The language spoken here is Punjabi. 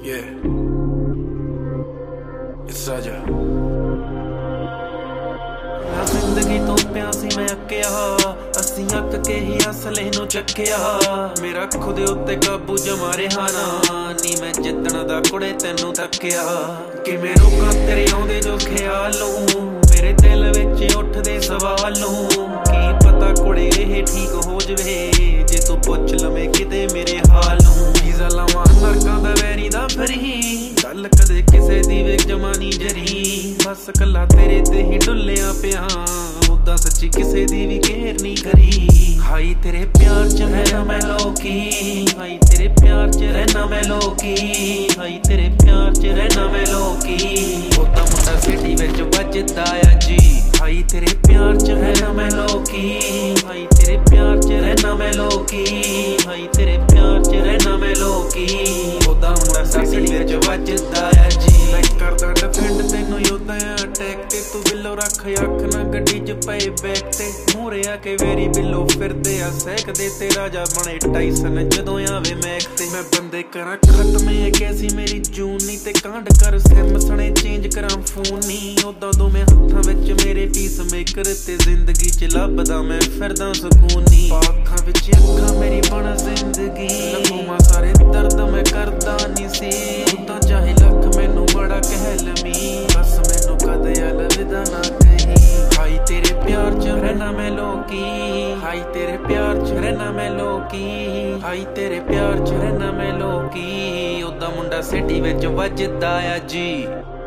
Yeah, it's Saja. ਜ਼ਿੰਦਗੀ ਤੋਂ ਪਿਆ ਸੀ ਮੈਂ ਅੱਕਿਆ, ਅਸੀਂ ਅੱਕ ਕੇ ਹੀ ਅਸਲੇ ਨੂੰ ਚੱਕਿਆ। ਮੇਰਾ ਖੁਦ ਉੱਤੇ ਕਾਬੂ ਜਮਾ ਰਿਹਾ ਨਾ, ਨੀ ਮੈਂ ਜਿੱਤਣ ਦਾ ਕੁੜੇ ਤੈਨੂੰ ਤੱਕਿਆ। ਕਿਵੇਂ ਰੋਕਾਂ ਤੇਰੇ ਆਉਂਦੇ ਜੋ ਖਿਆਲੋਂ, ਮੇਰੇ ਦਿਲ ਵਿੱਚ ਉੱਠਦੇ ਸਵਾਲੋਂ। ਕੀ ਪਤਾ ਕੁੜੇ ਇਹ ਠੀਕ ਹੋ ਜਵੇ, ਜੇ ਤੂੰ ਪੁੱਛ ਲਵੇਂ ਕਿਤੇ ਮੇਰੇ ਹਾਲ ਨੂੰ। ਵੀਜ਼ਾ ਲਾਵਾਂ ਨਰਕਾਂ ਦਾ ਵੈਰੀ ਦਾ ਫਰੀ, ਗੱਲ ਕਦੇ ਕਿਸੇ ਦੀ ਵੇਖ ਜਮਾਨੀ ਜਰੀ। ਬਸ ਕੱਲਾ ਤੇਰੇ ਤੇ ਹੀ ਡੁੱਲਿਆ ਪਿਆ, ਉਦਾਂ ਸੱਚੀ ਕਿਸੇ ਦੀ ਵੀ ਕੇਅਰ ਨਹੀਂ ਕਰੀ। ਹਾਈ ਤੇਰੇ ਪਿਆਰ ਚ ਰਹਿਣਾ ਮੈਂ ਲੋਕੀ, ਹਾਈ ਤੇਰੇ ਪਿਆਰ ਚ ਰਹਿਣਾ ਮੈਂ ਲੋਕੀ, ਹਾਈ ਤੇਰੇ ਪਿਆਰ ਚ ਰਹਿਣਾ ਮੈਂ ਲੋਕੀ। ਉਦਾਂ ਮੁੰਡਾ ਸਿਟੀ ਵਿੱਚ ਵੱਜਦਾ ਆ ਜੀ, ਹਾਈ ਤੇਰੇ ਪਿਆਰ ਚ ਰਹਿਣਾ ਮੈਂ ਲੋਕੀ, ਹਾਈ ਤੇਰੇ ਪਿਆਰ ਚ ਰਹਿਣਾ ਮੈਂ ਲੋਕੀ, ਹਾਈ ਤੇਰੇ ਪਿਆਰ ਚ ਰਹਿਣਾ ਮੈਂ ਲੋਕੀ। ਉਦਾਂ ਮੁੰਡਾ ਸਿਟੀ ਵਿੱਚ ਵੱਜਦਾ ਆ ਜੀ। ਮੈਂ ਕਰਦਾ ਡਿਫੈਂਡ ਤੈਨੂੰ ਯੋਧਾ ਅਟੈਕ ਤੇ, ਤੂੰ ਬਿੱਲੋ ਰੱਖ ਅੱਖ ਨਾ ਗੱਡੀ ਚ ਪਏ ਬੈਕ ਤੇ। ਮੂਹਰੇ ਆ ਕੇ ਵੇਰੀ ਬਿੱਲੋ ਫਿਰਦੇ ਆ ਸਹਿਕਦੇ, ਤੇ ਰਾਜਾ ਬਣੇ ਟਾਈਸਨ ਜਦੋਂ ਆਵੇ ਮੈਕ ਤੇ। ਮੈਂ ਬੰਦੇ ਕਰਾਂ ਖਤਮ ਇਹ ਕੈਸੀ ਮੇਰੀ ਜੂਨ ਨੀ, ਤੇ ਕਾਂਡ ਕਰ ਸਿਮ ਸਣੇ ਚੇਂਜ ਕਰਾਂ ਫੋਨ ਨੀ। ਉਦਾਂ ਦੋਵੇਂ ਹੱਥਾਂ ਵਿੱਚ ਮੇਰੇ ਪੀਸ ਮੇਕਰ, ਤੇ ਜ਼ਿੰਦਗੀ ਚ ਲੱਭਦਾ ਮੈਂ ਫਿਰਦਾ ਸਕੂਨ ਨੀ। ਅੱਖਾਂ ਵਿੱਚ ਅੱਖਾਂ ਮੇਰੀ ਬਣ ਜ਼ਿੰਦਗੀ, ਲਗੂਮਾ ਸਾਰੇ ਦਰਦ ਮੈਂ ਕਰਦਾ ਨੀ ਸੀ। ਉਦਾਂ ਚਾਹੇ ਲੱਖ ਮੈਨੂੰ ਬੜਾ ਕਹਿ ਲਵੀਂ, ਬਸ ਮੈਨੂੰ ਕਦੇ ਅਲਵਿਦਾ ਨਾ ਕਹੀਂ। ਹਾਈ ਤੇਰੇ ਪਿਆਰ ਚ ਰਹਿਣਾ ਮੈਂ ਲੋਕੀ, ਹਾਈ ਤੇਰੇ ਪਿਆਰ ਚ ਰਹਿਣਾ ਮੈਂ ਲੋਕੀ, ਹਾਈ ਤੇਰੇ ਪਿਆਰ ਚ ਰਹਿਣਾ ਮੈਂ ਲੋਕੀ। ਉਦਾਂ ਮੁੰਡਾ ਸਿਟੀ ਵਿੱਚ ਵੱਜਦਾ ਆ ਜੀ।